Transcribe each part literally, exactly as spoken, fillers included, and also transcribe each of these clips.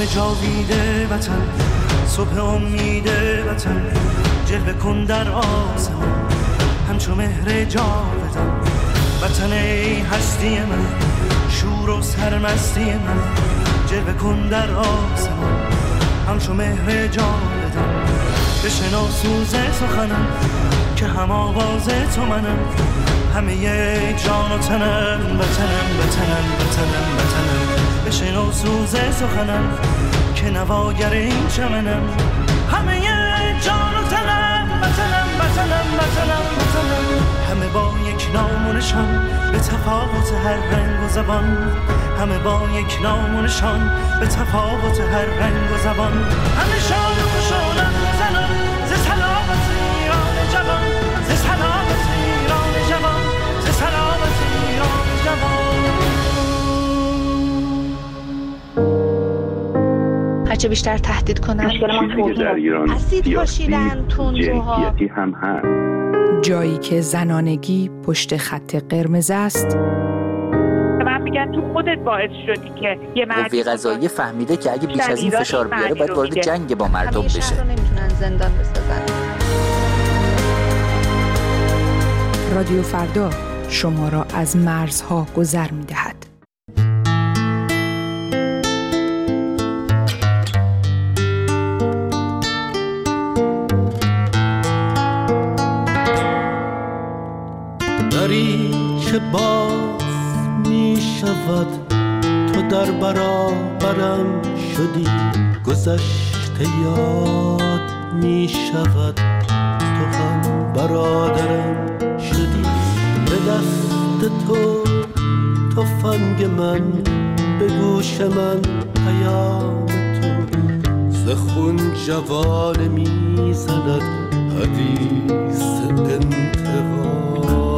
جاوید وطن، صبح امید وطن، جلوه کن در آسمان همچو مهر جاودان. وطن ای هستی من، شور و سرمستی من، جلوه کن در آسمان همچو مهر جاودان. بشنو سوز سخنم که هم آواز تو منم، همه جان و تنم وطنم وطنم وطنم وطنم. بشنو سوز سخنم که نواگر این چمنم، همه جان و تنم وطنم وطنم وطنم وطنم. همه با یک نام و نشان به تفاوت هر رنگ و زبان، همه با یک نام و نشان به تفاوت هر رنگ و زبان. همه شاد و خوشحالم زنان ز سلامت ایران جوان، ز سلامت ایران جوان، ز سلامت ایران جوان. هرچه بیشتر تهدید کنن اسید پاشیدن تندروها هم هست. جایی که زنانگی پشت خط قرمز است، من میگم تو خودت باعث شدی که یه مرد قوه قضاییه فهمیده که اگه بیش از این فشار بیاره باید وارد جنگ با مردم بشه. شهر رو نمیتونن زندان بسازن. رادیو فردا شما را از مرزها گذر می‌دهد. دری که باز می شود، تو در برابرم شدی، گذشته یاد می شود، تو هم برادرم شدی. به دست تو تفنگ من، به گوش من پیام تو، ز خون جوانه می زند حدیث انتقام.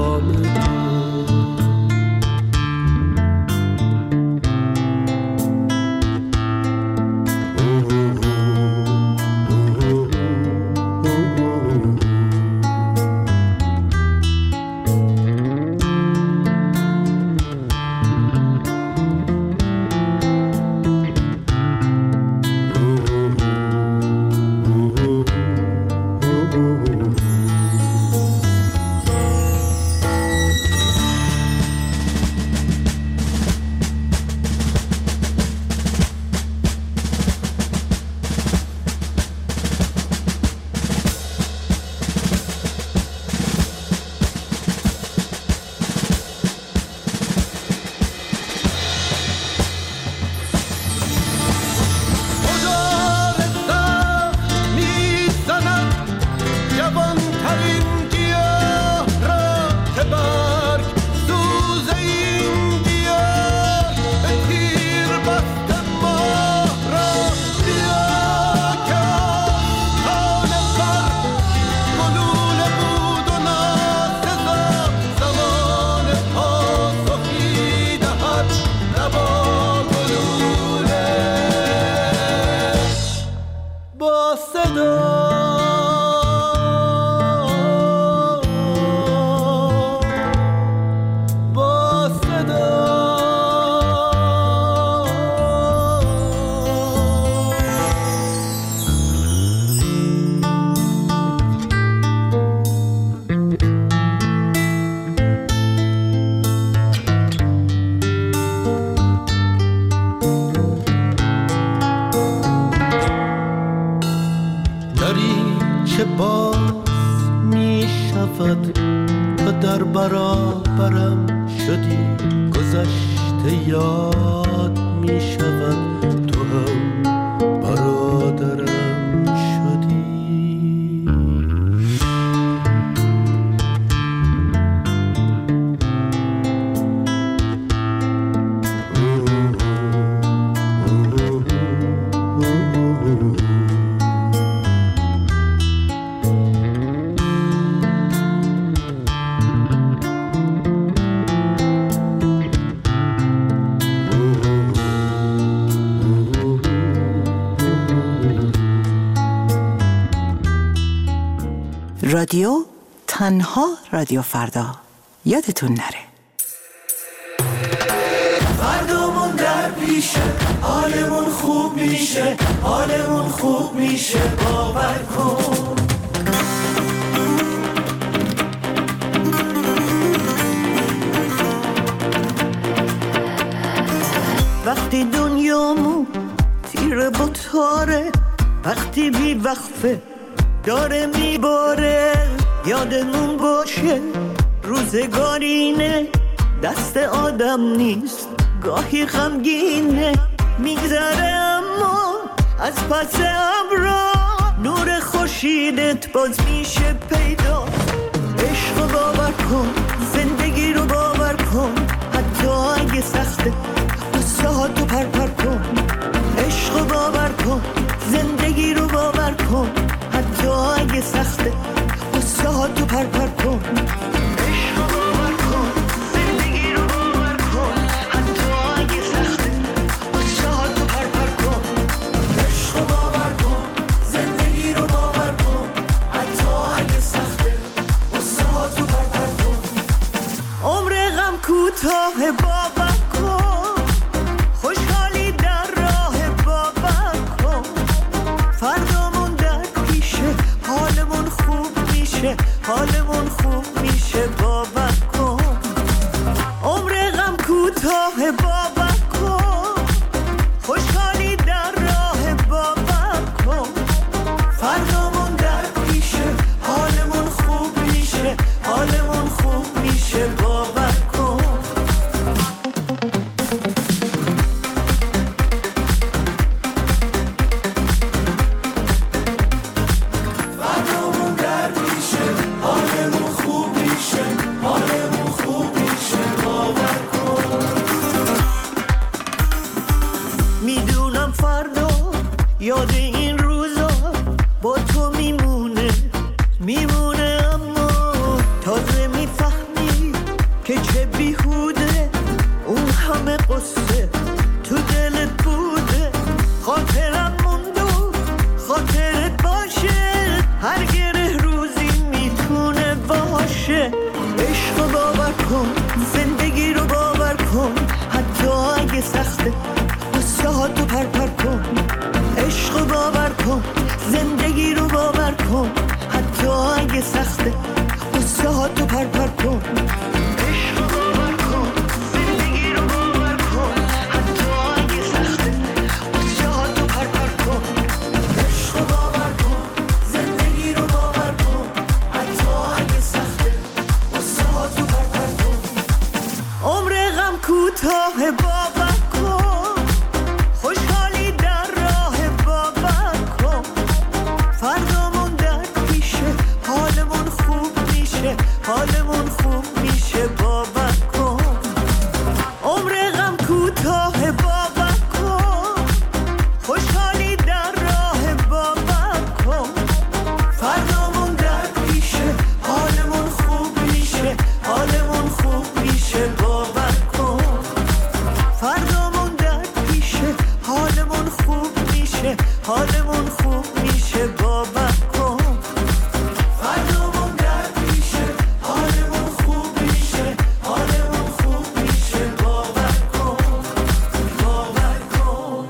رادیو تنها رادیو فردا، یادتون نره. فردامون در میشه، حالمون خوب میشه، حالمون خوب میشه، باور کن. وقتی دنیامون تیره با تاره، وقتی بی وقفه داره میباره، یادمون باشه روزگارینه، دست آدم نیست، گاهی غمگینه، میگذره اما از پس ابرا نور خورشیدت باز میشه پیدا. عشق رو باور کن، زندگی رو باور کن، حتی اگه سخته قصه ها تو پر پر کن. عشق رو باور کن، زندگی رو باور کن، حتی اگه سخته قصه ها تو پر پر کن. عشق رو باور کن، زندگی رو باور کن، حتی اگه سخته قصه ها تو پر پر کن. عشق رو باور کن، زندگی رو باور کن، حتی اگه سخته قصه ها تو پر پر کن. عمر غم کوتاه باور کن، خوشحالی در راه باور کن. فردامون در پیشه، حالمون خوب میشه، حالمون خوب میشه، باور کن. عمر غم کوتاه باور کن، خوشحالی در راه باور کن. فردامون در پیشه، حالمون خوب میشه، حالمون خوب میشه، باور کن. فردامون در پیشه، حالمون خوب میشه، حالمون خوب میشه، باور کن. میدونم فردا یاد این روزا با تو میمونه، میمونه، اما تازه میفهمی که چه بیهوده اون همه قصه تو دلت بوده. خاطرم موند و خاطرت باشه، هر گره روزی میتونه باشه. عشق رو باور کن، زندگی رو باور کن، حتی اگه سخته قصه ها تو پر پر کن. عشق رو باور کن، زندگی رو باور کن، حتی اگه سخته قصه ها تو پر پر کن. عشق رو باور کن، زندگی رو باور کن، حتی اگه سخته قصه ها تو پر پر کن. عشق رو باور کن، زندگی رو باور کن، حتی اگه سخته قصه ها تو پر پر کن. عمر غم کوتاه باور کن، خوشحالی در راه باور کن. فردامون در پیشه، حالمون خوب میشه، حالمون خوب میشه، باور کن. عمر غم کوتاه باور کن، خوشحالی در راه باور کن. فردامون در پیشه، حالمون خوب میشه، حالمون خوب میشه، باور کن. فردامون در پیشه، حالمون خوب میشه، حالمون خوب میشه، باور کن. فردامون در پیشه، حالمون خوب میشه، حالمون خوب میشه، باور کن، باور کن.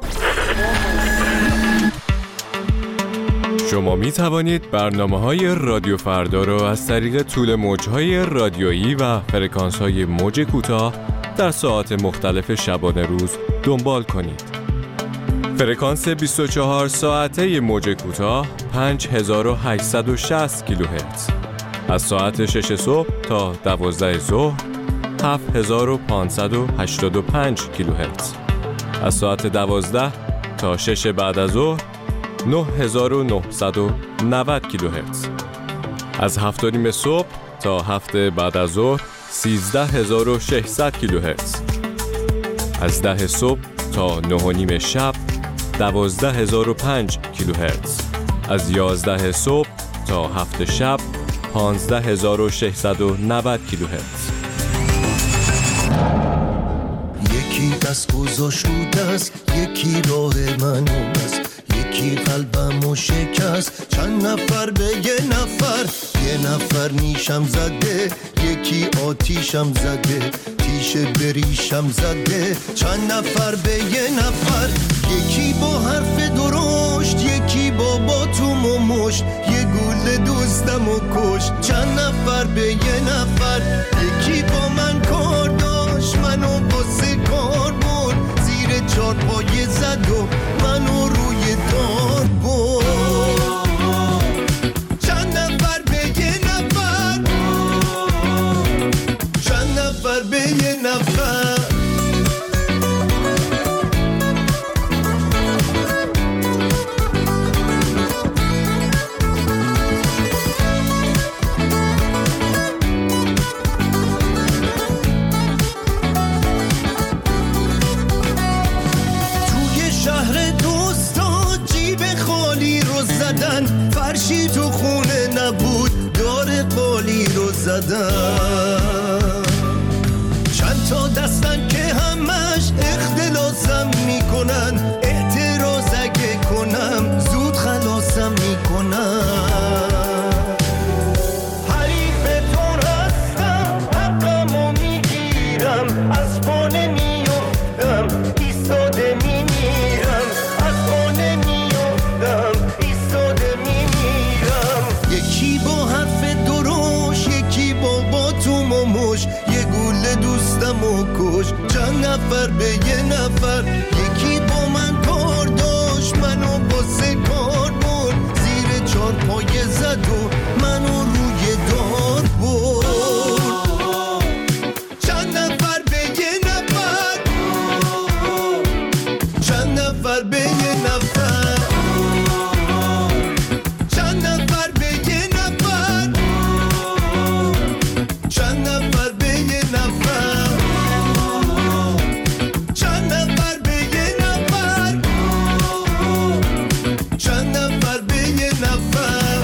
شما می توانید برنامه‌های رادیو فردا را از طریق طول موج‌های رادیویی و فرکانس‌های موج کوتاه در ساعات مختلف شبانه روز دنبال کنید. فرکانس بیست و چهار ساعته موج کوتاه پنج هزار و هشتصد و شصت کیلوهرتز، از ساعت شش صبح تا دوازده ظهر هفت هزار و پانصد و هشتاد و پنج کیلوهرتز، از ساعت دوازده تا شش بعد از ظهر نه هزار و نهصد و نود کیلوهرتز، از هفت و نیم صبح تا هفت بعد از ظهر سیزده هزار و ششصد کیلوهرتز، از ده صبح تا نه و نیم شب دوازده هزار و پنج کیلوهرتز، از یازده صبح تا هفت شب پانزده هزار و ششصد و نود کیلوهرتز. یکی دست گذاشت است، یکی راه من است، یکی قلبمو شکست، چند نفر به یه نفر، یه نفر نیشم زده، یکی آتیشم زده، یکیشه بریشم زده چند نفر به یه نفر، یکی با حرف درشت یکی با باتوم و مشت، یه گوله دوستم و کشت چند نفر به یه نفر، یکی با من کار داشت منو واسه کار برد، زیر چار پایه زد و منو روی دار برد. چند نفر به یه نفر، چند نفر به یه نفر. فرشی تو خونه نبود دار قالی رو زدن، چند تا دستن که همش اختلاسم میکنن، اعتراض اگه کنم زود خلاصم میکنن. حریفتون هستم حقمو میگیرم، از پا نمیافتم ایستاده میمیرم، از پا نمیافتم ایستاده میمیرم. یکی با حرف دروش یکی با باتوم و مش، یه گوله دوستم و کش چند نفر به یه نفر، یکی با من کار داشت منو باسه کار برد، زیر چار پایه زد و منو روی دار برد. چند نفر به یه نفر، چند نفر به یه نفر، چند نفر به یه نفر، چند نفر به یه نفر، چند نفر به یه نفر، چند نفر به یه نفر.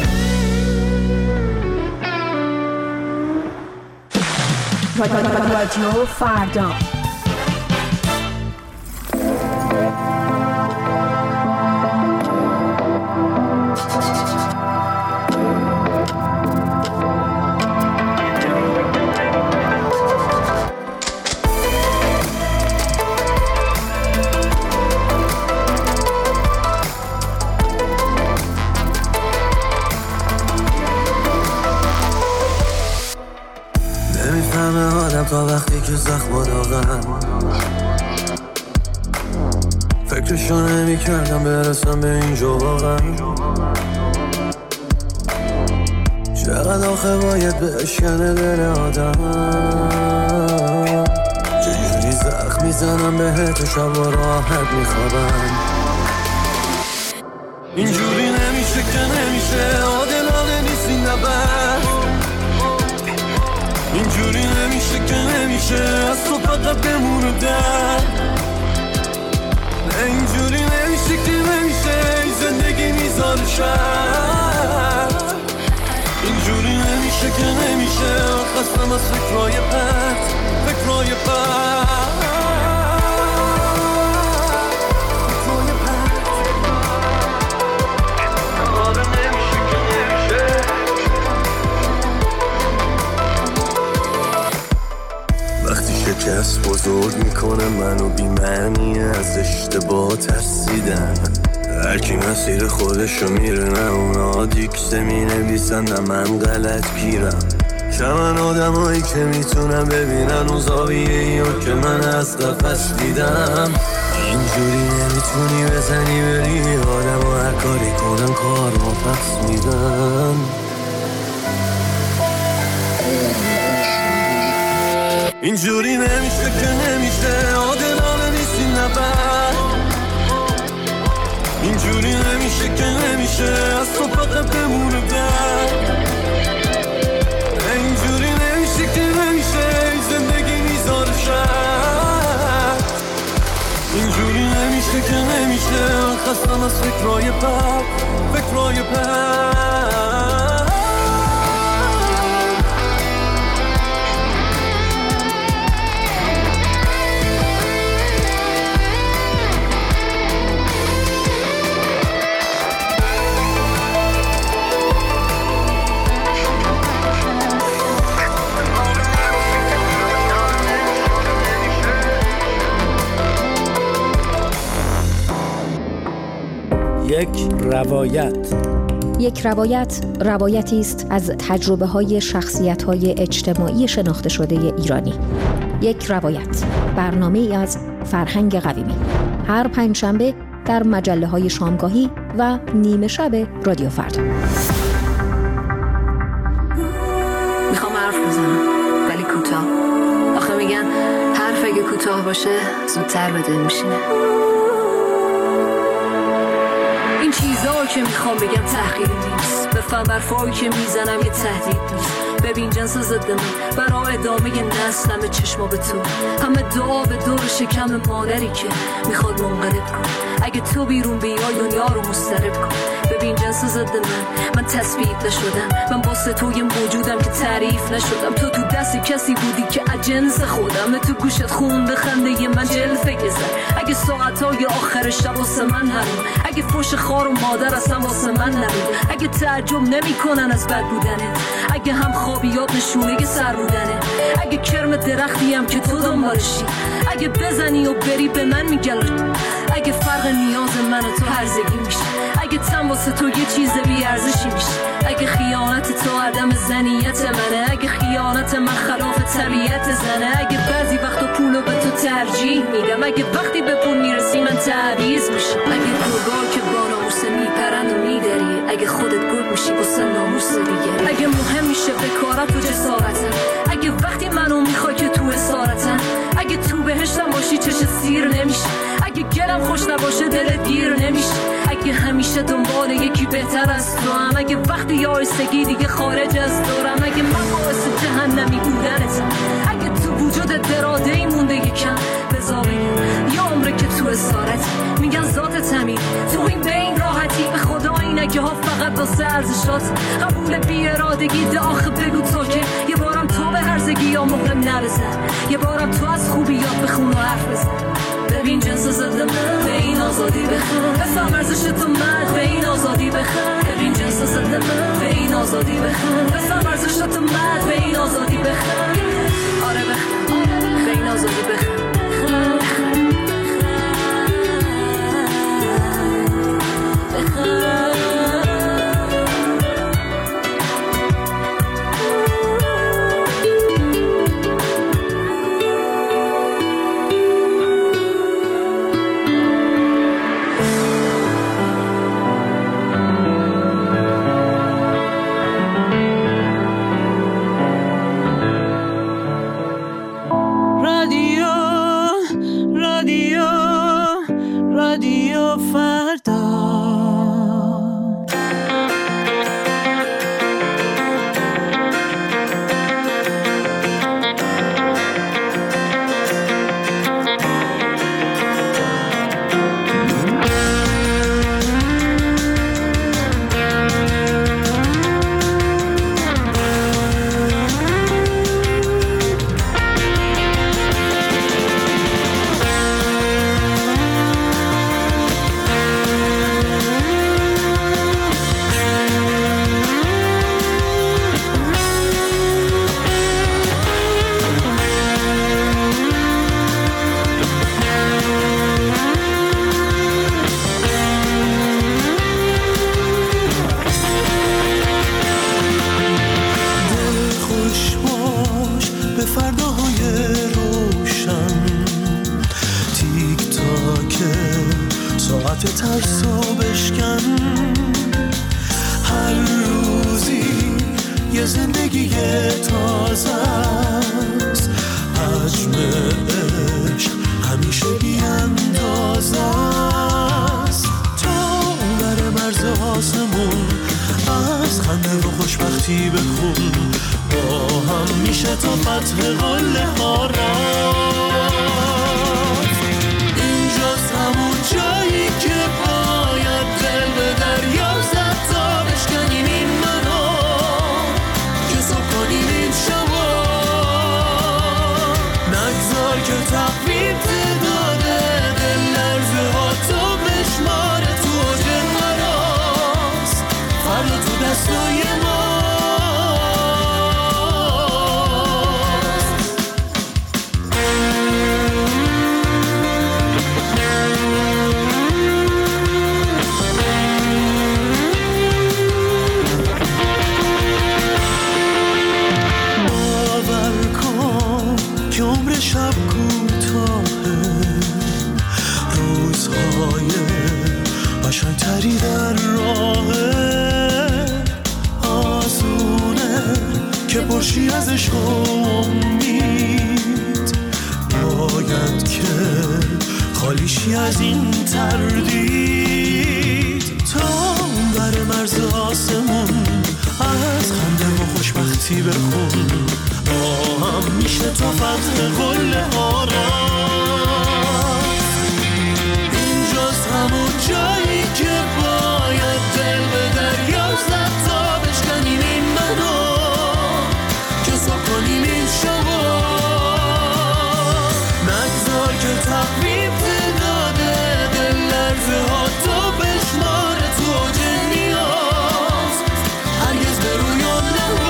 رادیو فردا. نمیفهمه آدم تا وقتی که زخم داغن، فکرشو نمی کردم برسم به اینجا واقعا، چقدر آخه باید بشکنه دل آدم، چجوری زخم میزنم بهت و شب و راحت میخوابم. اینجوری نمیشه که نمیشه، عادلانه نیست این نبرد، اینجوری نمیشه که نمیشه، از تو فقط بمونه در. نه اینجوری نمیشه که نمیشه، این زندگی میذاره شرط، اینجوری نمیشه که نمیشه، خستم از فکرهای پرت، فکرهای پرت. شکست بزرگ میکنه منو بی معنی، از اشتباه ترسیدن، هرکی مسیر خودشو میره، نه اونا دیکسه می نویسن نه من غلط گیرم. چمن آدم هایی که میتونم ببینن و زاویه ای که من از قفس دیدم. اینجوری نمیتونی بزنی بری آدم و هر کاری کنن کار ما پس میدن. اینجوری نمیشه که نمیشه، عادلانه نیست این نبرد، اینجوری نمیشه که نمیشه، از تو فقط بمونه در. اینجوری نمیشه که نمیشه، این زندگی میذاره شرط، اینجوری نمیشه که نمیشه، خستم از فکرهای پرت، فکرهای پرت. یک روایت. یک روایت روایتی است از تجربه های شخصیت های اجتماعی شناخته شده ایرانی. یک روایت، برنامه ای از فرهنگ قویمی، هر پنجشنبه در مجله های شامگاهی و نیمه شب رادیو فردا. میخوام حرف بزنم ولی کوتاه. آخه میگن حرف اگه کوتاه باشه زودتر به دل میشینه. این چیزا که میخوام بگم تحقیری نیست، بفهم برفایی که میزنم یه تهدید نیست. ببین جنس ضد من برا ادامه نسلم چشما به تو، همه دعا به دور شکم مادری که میخواد منقلب کن. اگه تو بیرون بیای دنیا رو مضطرب کن. ببین جنس ضد من، من تثبیت نشدم، من واسه تو یه موجودم که تعریف نشدم. تو تو دست کسی بودی که اجنس خودم، تو گوشت خونده خنده ی من جلفه گذر. اگه ساعتای آخر شب واسه من نبود، اگه فوش خار و مادر اصلا واسه من نبود، اگه تعجب نمی کنن از بد بودنت، اگه هم خوابیات نشونه سر بودنه، اگه کرم درختیم که تو دنبالشی، اگه بزنی و بری به من میگلر، اگه فرق نیاز من و تو هرزگی میشه، اگه تن واسه تو یه چیز بی ارزشی میشه، اگه خیانت تو عدم زنیت منه، اگه خیانت من خلاف طبیعت زنه، اگه بعضی وقتا پولو به تو ترجیح میدم، اگه وقتی به پول میرسی من تعویض میشم، اگه گرگا که با ناموس میپرند و میدری، اگه خودت گل میشی واسه ناموس دیگه، اگه مهم میشه بکارت و جسارتم، اگه وقتی منو میخوای که تو اسارتم، اگه تو بهشتم باشی چش سیر نمیشه، اگه گلم خوش نباشه دلت گیر نمیشه، اگه همیشه دنبال یکی بهتر از تو هم، اگه وقتی یایستگی دیگه خارج از دورم، اگه من باعث جهنمی بودنتم، اگه تو وجودت دراده‌ای مونده یکم بذار بگم، یا عمره که تو اسارت میگن ذاتت همین، تو این بین راحتی به خدا اینکه ها فقط واسه ارزشات قبول بی ارادگی ده. آخه بگو تو که یه بارم تو به هرزگی یا مهرم نرزن، یه بارم تو از خوبیات بخون و حرف بزن. ببین جنس ضد من به این آزادی بخون، بفهم ارزش تو مرد به این آزادی بخون. ببین جنس ضد من به این آزادی بخون، بفهم ارزش تو مرد به این آزادی بخون. آره بخون به این آزادی بخون. سری در راه آسونه که پرشی از عشق و امید، باید که خالیشی از این تردید. تا بر مرز آسمون از خنده و خوشبختی بخون، آهم میشه تا فتح قل آرام. اینجاست همون جایی که باید دل به دریا زد تا بشکنیم این منو، که صبح کنیم این شبا. نگذار که تقویم تعداده دل لرزه ها تو بشماره تو اوج نیاز، هرگز به رویان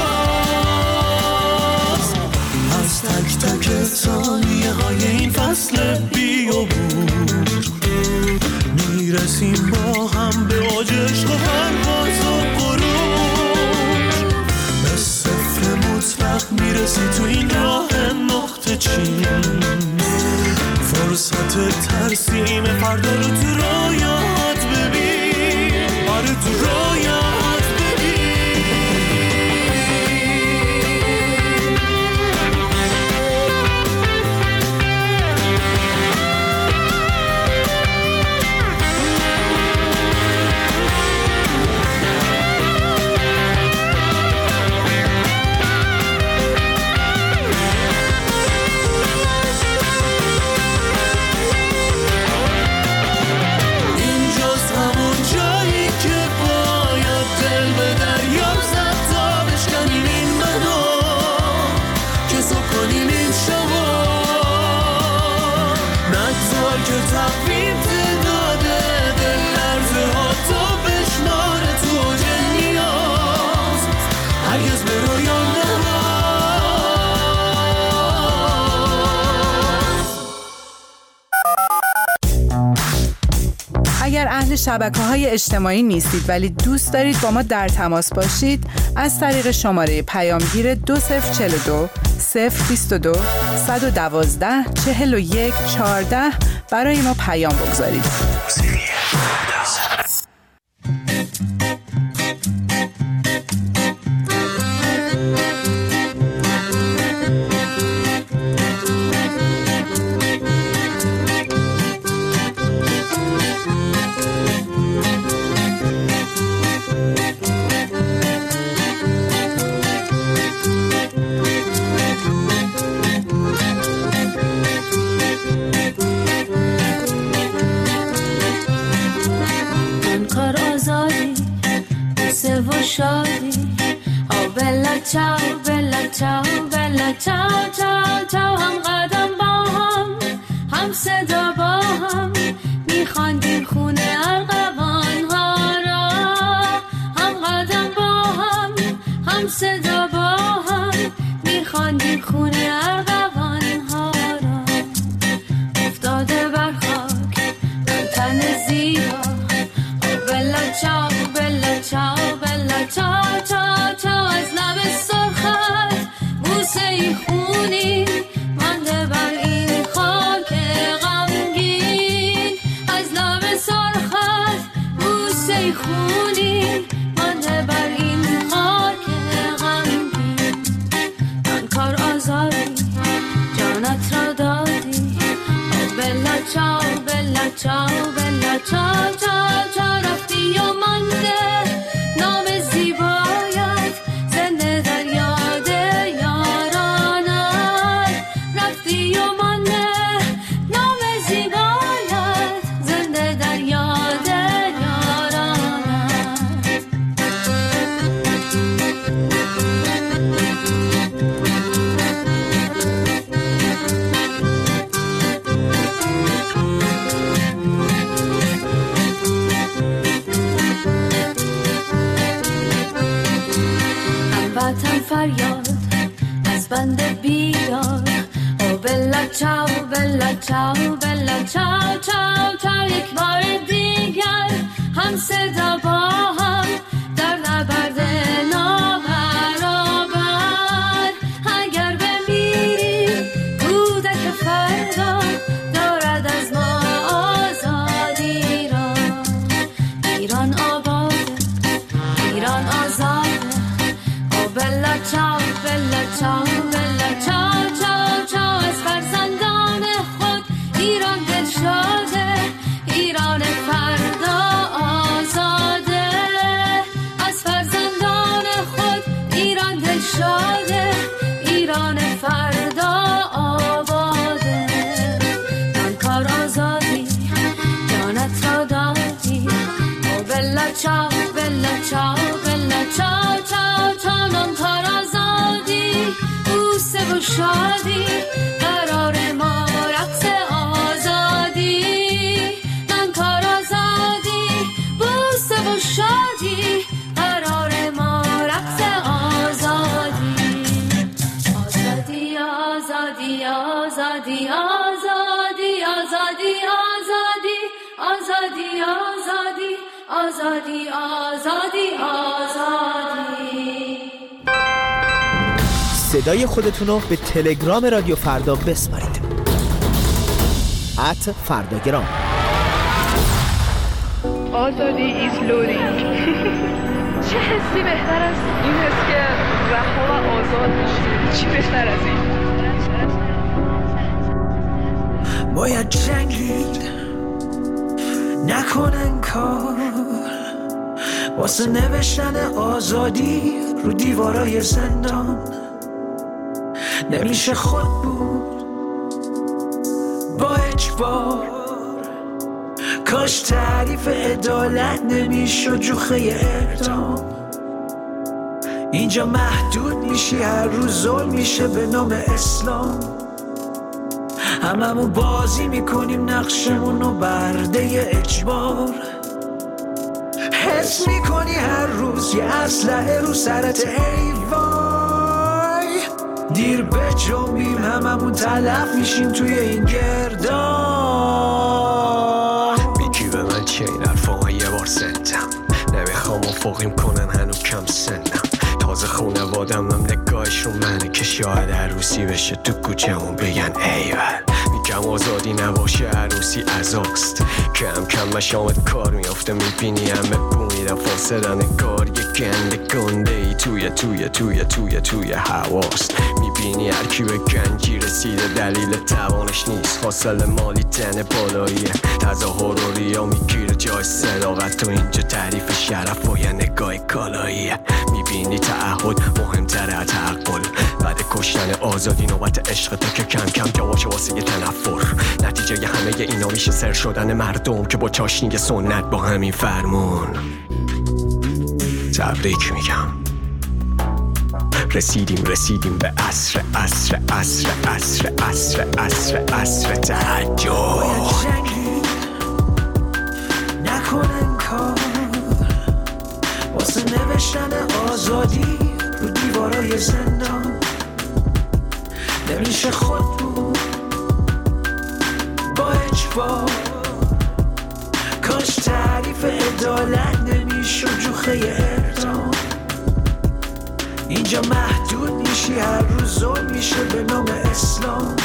نواز. از تک تک ثانیه های این فصل بیابور میرسیم با هم به اوج عشق و پرواز و غرور. به صفر مطلق میرسی تو این راه نقطه چین، فرصت ترسیم فردا رو تو رویات ببین، آره تو رویات ببین. اگر اهل شبکه‌های اجتماعی نیستید ولی دوست دارید با ما در تماس باشید، از طریق شماره پیامگیر دو صفر چهل و دو صفر بیست و دو صد و دوازده چهل و یک چهارده برای ما پیام بگذارید. چاو بلا چاو بلا چاو چاو چاو، هم قدم با هم هم صدا با هم میخواندیم خونه ارغوان ها را، هم قدم با هم هم صدا با هم میخواندیم خونه ارغوان ها را. افتاده بر خاک من تن زیبا، بلا چاو بلا چاو بلا چاو چاو چاو، از لب سرخت بوسه ای خونی مانده بر این خاک غمگین، از لب سرخت بوسه ای خونی مانده بر این خاک غمگین. من کار آزادی جانت را دادی، بلا چاو بلا چاو بلا چاو چاو چاو، رفتی و مانده نام زیبایت زنده در یاد یارانت، رفتی و مانده نام زیبایت زنده در یاد یارانت. هموطن فریاد از بند بیدار، او بلا چاو بلا چاو بلا چاو چاو چاو، یک بار دیگر هم صدا با هم در نبرد نابرابر. اگر بمیریم کودک فردا دارد از ما آزادی را، ایران چاو بلا چاو چاو چاو از فرزندان خود ایران دل شاده ایران فردا آزاده از فرزندان خود ایران دل شاده ایران فردا آباده من کار آزادی جانت را دادی او بلا چاو بلا چاو بلا چاو چاو چاو من کار آزادی بوسه و شادی قرار ما رقص آزادی من کار آزادی بوسه و شادی قرار ما رقص آزادی آزادی آزادی آزادی آزادی آزادی آزادی آزادی آزادی آزادی آزادی آزادی صدای خودتون رو به تلگرام رادیو فردا بسپارید. ات فرداگرام. آزادی ایز لودینگ. چه حسی بهتر از این حس که رها و آزاد میشی؟ چی بهتر از این؟ باید جنگید نکنن کار واسه نوشتن آزادی رو دیوارای زندان. نمیشه خود بود با اجبار کاش تعریف عدالت نمیشد جوخه اعدام. اینجا محدود میشی هر روز ظلم میشه به نام اسلام. هممون بازی میکنیم نقشمونو برده اجبار. حس میکنی هر روز یه اسلحه رو سرت ای وای. دیر به جنبیم هممون تلف میشیم توی این گردان. میگی به من چه این حرفا یه بار زندم نمیخوام افقیم کنن هنو کم سنم. تازه خونوادم هم نگاهش رو منه که شاید عروسی بشه تو کوچمون بگن ایول. میگم آزادی نباشه عروسی عزاست. کم کم مشامت کار میافته میبینی همه بومیدن فاصله نگار یه گنده گنده ای توی توی توی توی توی هواست. میبینی هر کی به گنجی رسیده دلیل توانش نیست فاصله مالی تن بالاییه. تظاهر و ریا میگیره جای صداقت و اینجا تعریف شرف و یه نگاه کالاییه. میبینی تعهد مهمتره از تعقل. بعد کشتن آزادی نوبت عشق تو که کم کم جواشه واسه یه تنفر. نتیجه ی همه ی اینا میشه سر شدن مردم که با چاشنی سنت با همین فرمون. تبریک میگم رسیدیم رسیدیم به عصر عصر عصر عصر عصر عصر عصر تهجد. نکنن کار واسه نوشتن آزادی رو دیوارای زندان. نمیشه خود بود با اجبار کاش تعریف عدالت نمیشد جوخه اعدام. اینجا محدود میشی هر روز ظلم میشه به نام اسلام.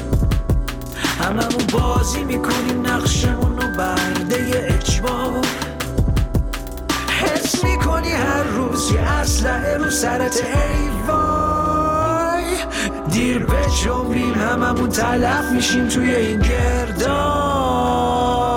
هممون بازی میکنیم نقشمونو برده اجبار. حس میکنی هر روز یه اسلحه رو سرت ای وای. دیر به جنبیم هممون تلف میشیم توی این گردان.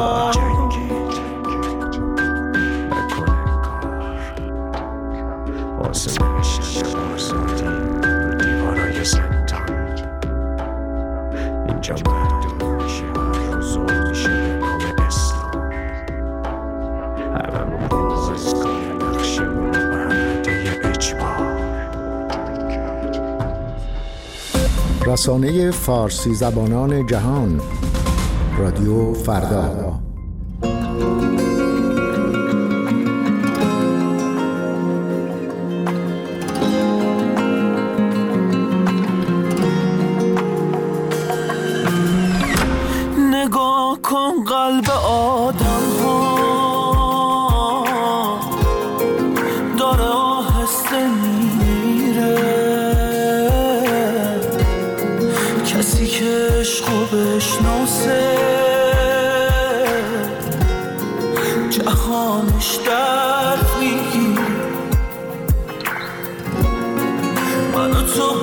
رسانه فارسی زبانان جهان رادیو فردا. نگاه کن قلب آدم ها داره آهسته میره. کسی که عشقو بشناسه جهانش درد میگیره. من و تو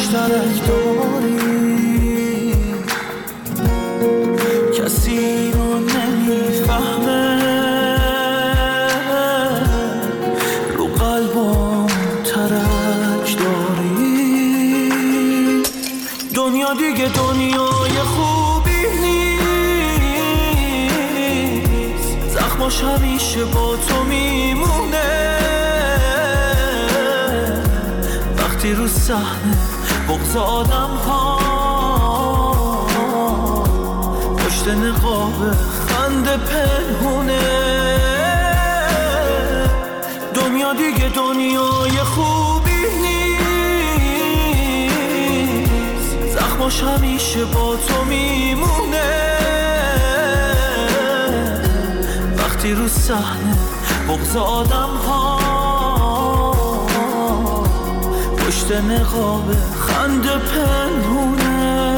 مشترک داری، کسی رو نمیفهمه، رو قلبم ترک داری. دنیا دیگه دنیای خوبی نیست، زخماش همیشه با تو میمونه. وقتی رو صحنه بغض آدم ها پشت نقاب خنده پنهونه. دنیا دیگه دنیای خوبی نیست، زخماش همیشه با تو میمونه. وقتی رو صحنه بغض آدم ها پشت نقاب خنده پنهونه.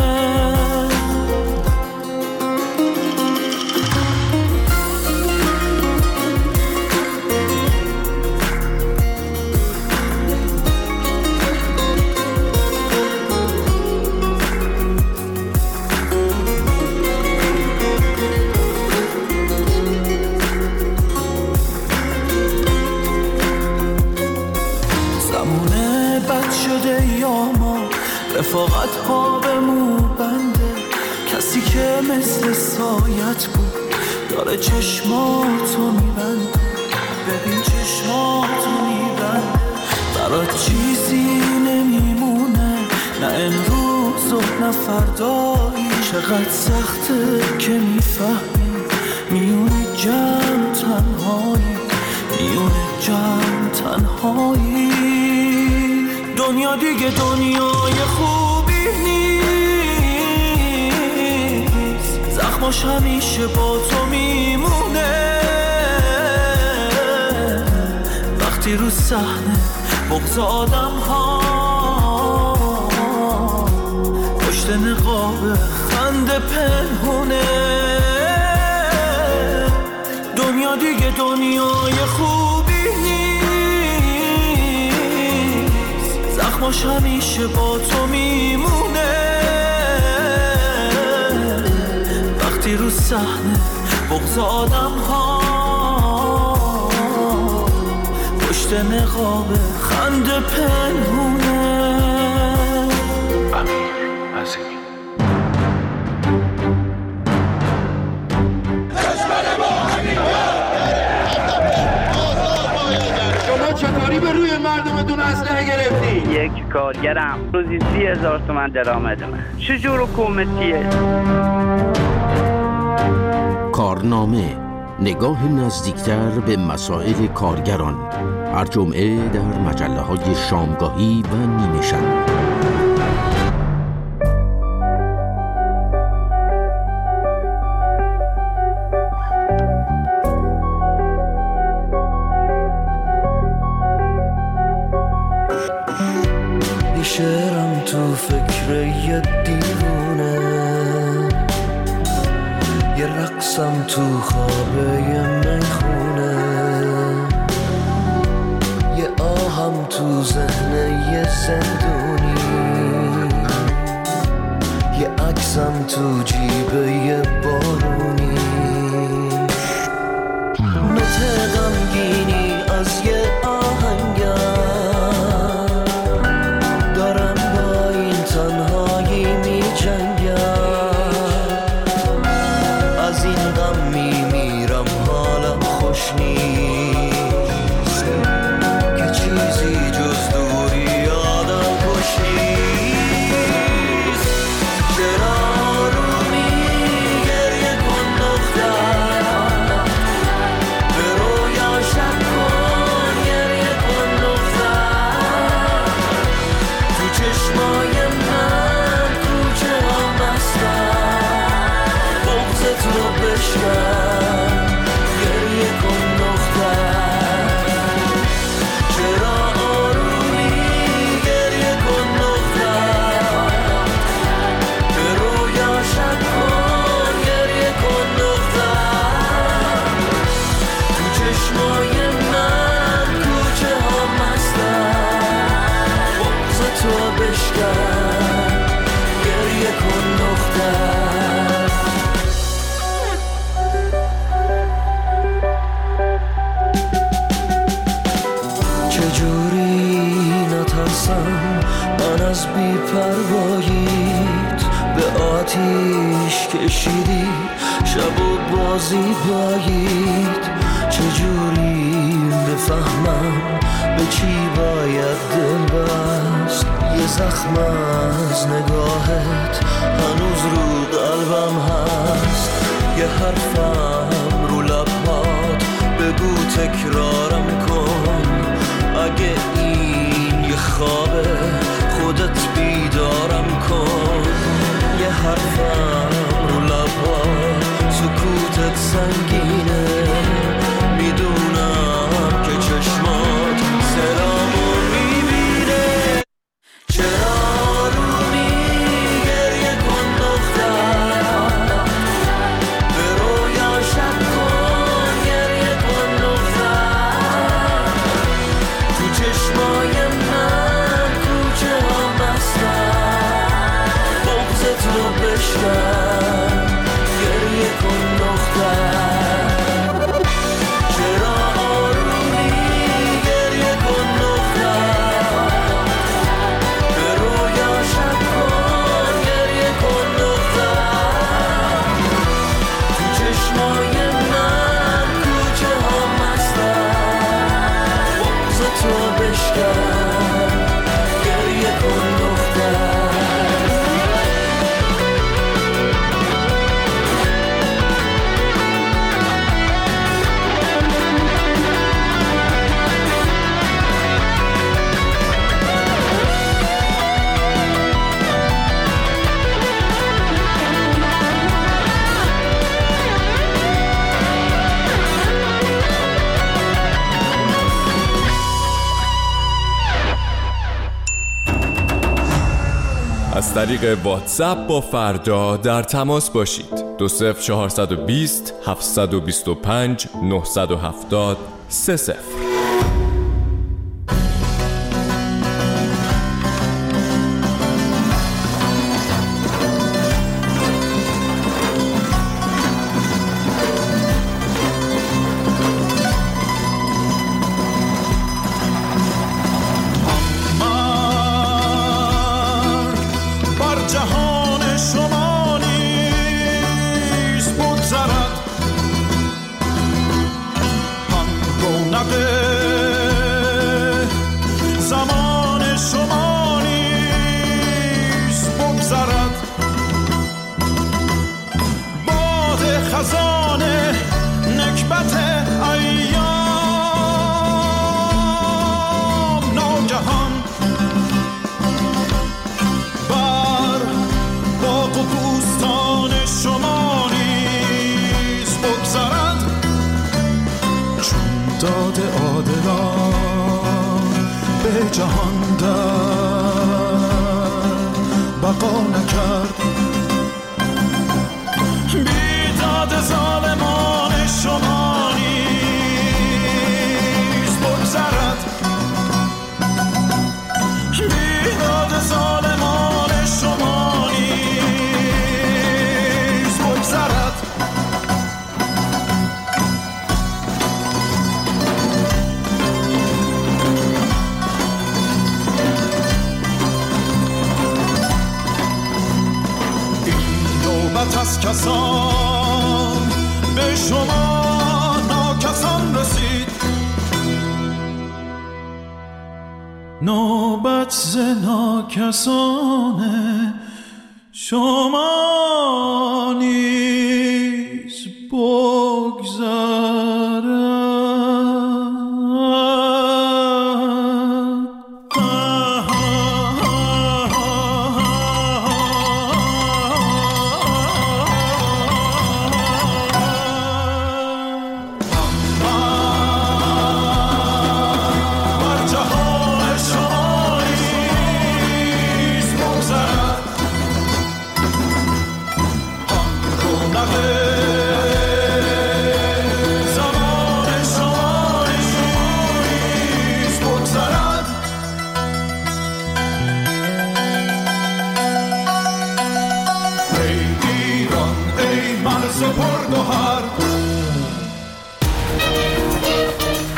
رفاقت ها به مو بنده، کسی که مثل سایت بود داره چشماتو میبنده. ببین چشماتو میبنده، برات چیزی نمیمونه، نه امروز و نه فردایی. چقدر سخته که میفهمی میونه جمع تنهایی، میونه جمع تنهایی. دنیا دیگه دنیای خوبی نیست، زخماش همیشه با تو میمونه. وقتی رو صحنه بغض آدم ها پشت نقاب خنده پنهونه. دنیا دیگه دنیای خوبی زخماش همیشه با تو میمونه. وقتی رو صحنه بغض آدم ها پشت نقاب خنده پنهونه. امیر عظیمی چطوری به روی مردمتون اسلحه گرفتی؟ یک کارگرم روزی سی هزار تومن درآمدمه. چجور حکومتیه؟ کارنامه، نگاه نزدیکتر به مسائل کارگران، هر جمعه در مجله های شامگاهی و نیمه شب. شعرم تو فکر یه دیوونه، یه رقصم تو خوابه یه میخونه، یه آهم تو ذهن یه زندونی، یه عکسم تو جیب یه بارونی، نوت غمگینی از یه آهنگر تو بشکن بی پرواییت به آتیش کشیدی، شب و بازی بایید. چجوری بفهمم به چی باید دل بست؟ یه زخم از نگاهت هنوز رو قلبم هست، یه حرفم رو لبات بگو تکرارم کن. اگه این یه خوابه خودت بیدارم کن. یه حرفم رو لبات سکوتت سنگینه، میدونم که چشمات سرامو میبینه. چرا آرومی گریه کن دختر، به رویا شب کن گریه کن دختر. تو چشمای من کوچه ها بستن، بغض تو بشکن گریه کن دختر. از طریق واتساپ با فردا در تماس باشید. دو صفر چهارصد و بیست هفتصد و بیست و پنج نهصد و هفتاد سه صفر. جهان در بقا نکرد. بیداد ظالمان شما نیز بگذرد، بیداد ظالمان شما نیز بگذرد. از کسان به شما ناکسان رسید، نوبت ز ناکسان شما نیز بگذرد.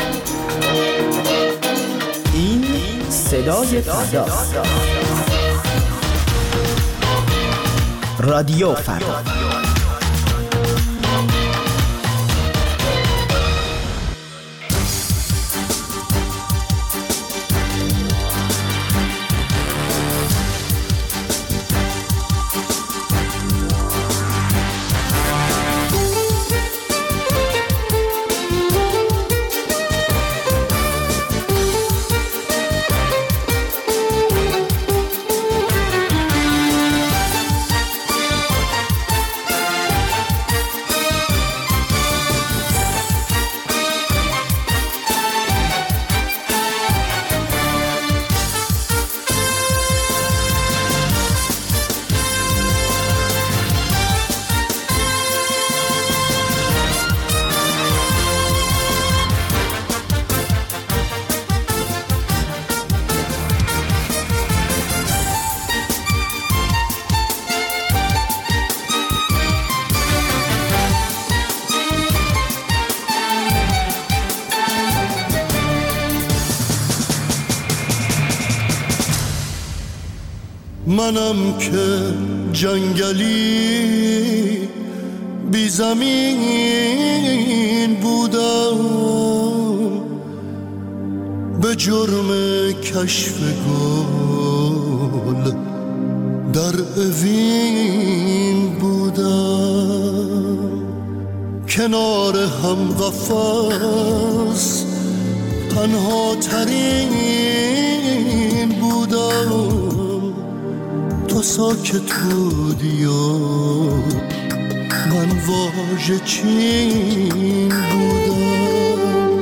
این صدای فردا. رادیو فردا. منم که جنگلی بی زمین بودم، به جرم کشف گل در اوین بودم، کنار هم قفس تنها ترین بودم، تو ساکت بودی و من واژه چین بودم.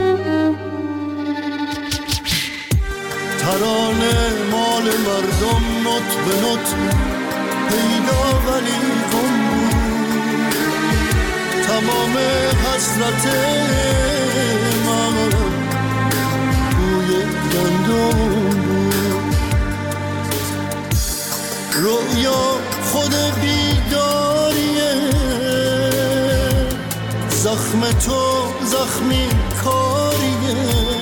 ترانه مال مردم نوت به نوت پیدا ولی گم بود، تمام حسرت من بوی گندم بود. رویا خود بیداریه، زخم تو زخمی کاریه،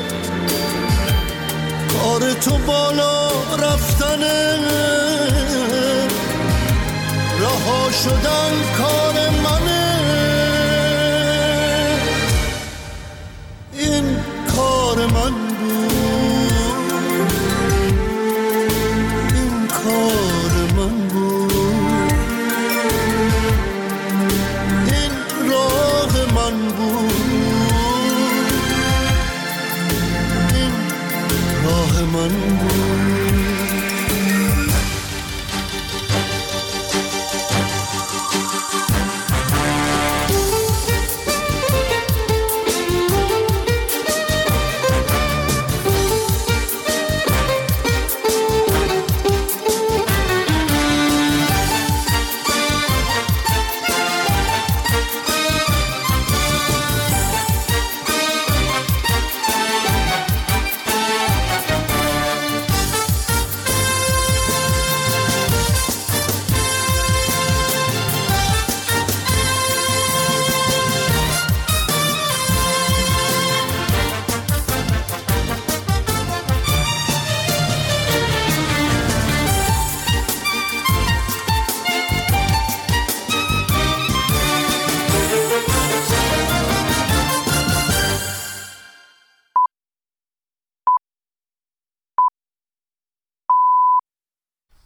کار تو بالا رفتنه، رها شدن کار